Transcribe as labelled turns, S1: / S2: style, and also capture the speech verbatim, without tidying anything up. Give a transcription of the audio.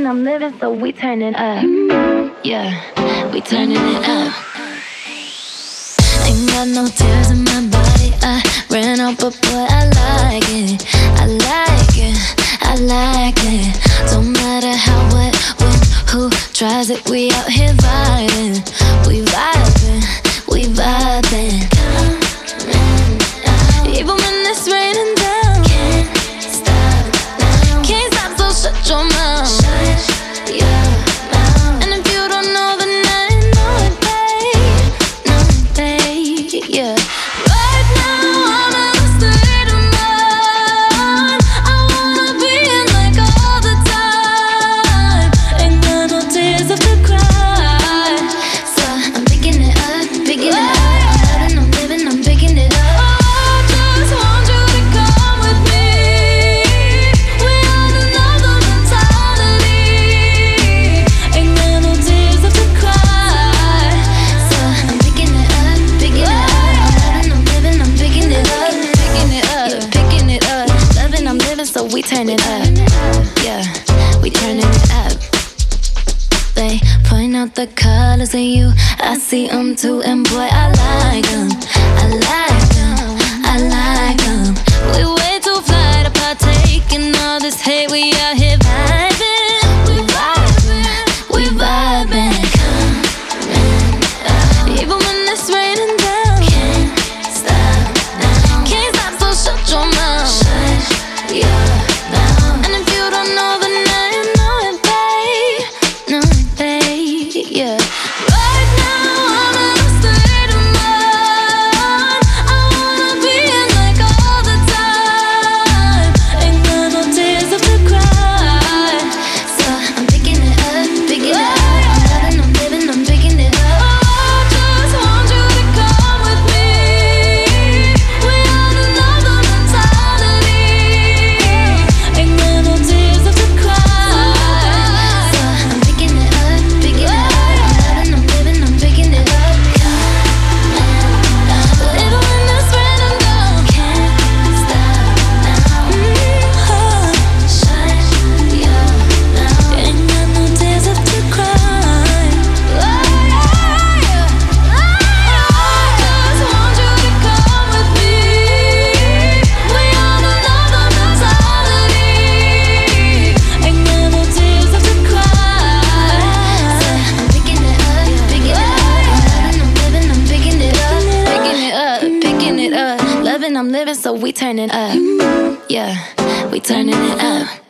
S1: I'm living, so we turning up. Yeah, we turning it up. Ain't got no tears in my body. I ran out, but boy, I like it. I like it. I like it. Don't matter how, what, when, who tries it. We out here vibing. We vibing. We vibing. Even when it's raining down, can't stop now. Can't stop, so shut your mouth. Shut your mouth. And if you don't know, then I know it, babe. Know it, babe. Yeah. Right now I'm in a state of mind. I wanna be in like all the time. Ain't got no tears left to cry. So I'm picking it up, picking it up. I'm loving, I'm living, I'm picking it up. So we turn it up, yeah, we turning it up. They point out the colors in you, I see them too, and boy, I like them, I like them, I like them. We way too fly to partake in all this hate, we out here vibing, we vibing, we vibing. Even when it's raining down, can't stop now. Can't stop, so shut your mouth. Yeah, and if you don't know, then I know it, babe. Know it, babe. Yeah. Right now I'm in a state of mind. I wanna be in like all the time. Ain't got no tears left to cry. So I'm picking it up, picking it up. I'm loving, I'm living, I'm picking it up. Oh, I just want you to come with me. We on another mentality. I'm living, so we turning up. Yeah, we turning it up.